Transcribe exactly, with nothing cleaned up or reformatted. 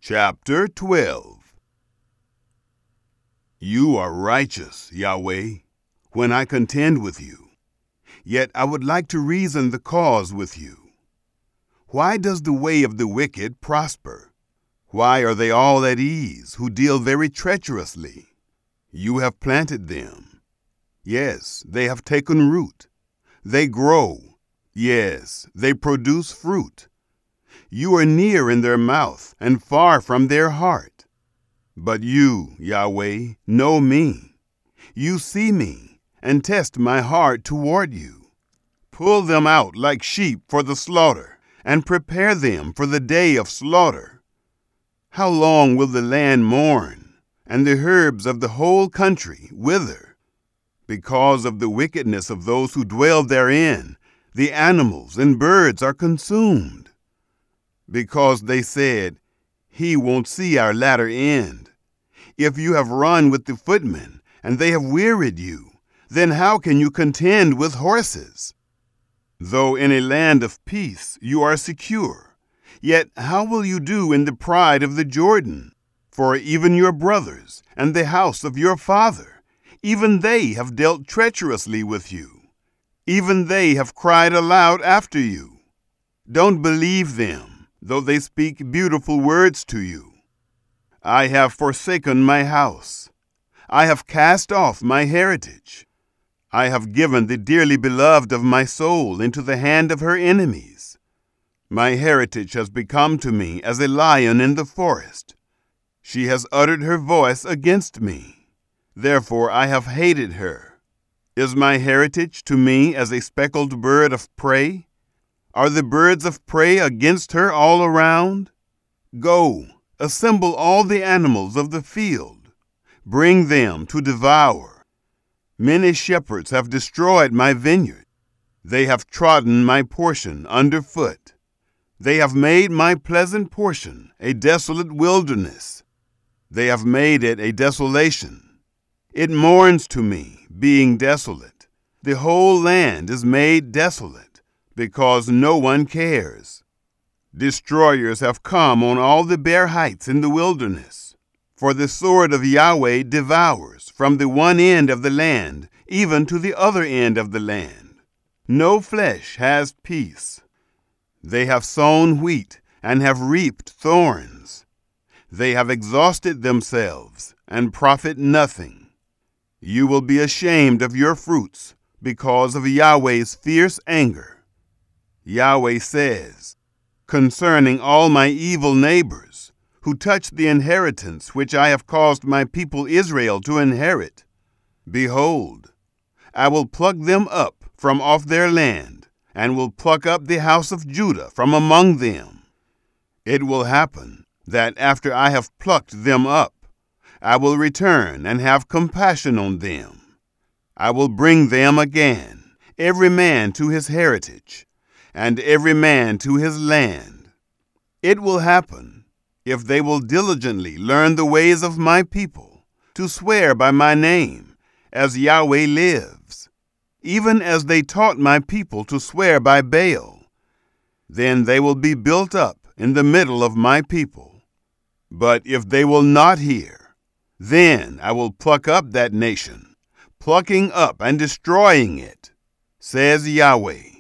Chapter twelve. You are righteous, Yahweh, when I contend with you. Yet I would like to reason the cause with you. Why does the way of the wicked prosper? Why are they all at ease who deal very treacherously? You have planted them. Yes, they have taken root. They grow. Yes, they produce fruit. You are near in their mouth and far from their heart. But you, Yahweh, know me. You see me and test my heart toward you. Pull them out like sheep for the slaughter and prepare them for the day of slaughter. How long will the land mourn and the herbs of the whole country wither? Because of the wickedness of those who dwell therein, the animals and birds are consumed. Because they said, he won't see our latter end. If you have run with the footmen, and they have wearied you, then how can you contend with horses? Though in a land of peace you are secure, yet how will you do in the pride of the Jordan? For even your brothers and the house of your father, even they have dealt treacherously with you. Even they have cried aloud after you. Don't believe them, though they speak beautiful words to you. I have forsaken my house. I have cast off my heritage. I have given the dearly beloved of my soul into the hand of her enemies. My heritage has become to me as a lion in the forest. She has uttered her voice against me. Therefore I have hated her. Is my heritage to me as a speckled bird of prey? Are the birds of prey against her all around? Go, assemble all the animals of the field. Bring them to devour. Many shepherds have destroyed my vineyard. They have trodden my portion underfoot. They have made my pleasant portion a desolate wilderness. They have made it a desolation. It mourns to me, being desolate. The whole land is made desolate, because no one cares. Destroyers have come on all the bare heights in the wilderness, for the sword of Yahweh devours from the one end of the land even to the other end of the land. No flesh has peace. They have sown wheat and have reaped thorns. They have exhausted themselves and profit nothing. You will be ashamed of your fruits because of Yahweh's fierce anger. Yahweh says, concerning all my evil neighbors, who touch the inheritance which I have caused my people Israel to inherit, behold, I will pluck them up from off their land, and will pluck up the house of Judah from among them. It will happen that after I have plucked them up, I will return and have compassion on them. I will bring them again, every man to his heritage, and every man to his land. It will happen, if they will diligently learn the ways of my people, to swear by my name, as Yahweh lives, even as they taught my people to swear by Baal. Then they will be built up in the middle of my people. But if they will not hear, then I will pluck up that nation, plucking up and destroying it, says Yahweh.